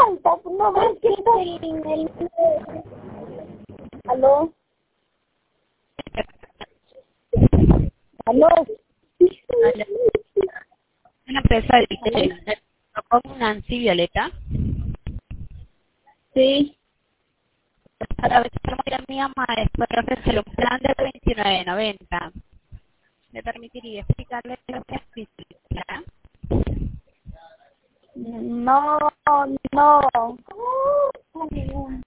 falta, no ves que está en el... ¿Aló? ¿Aló? Una empresa de con Nancy Violeta. Sí. Para ver si a mi mamá después de ofrecer un plan de 29.90. ¿Me permitiría explicarle lo que es plan? No, no.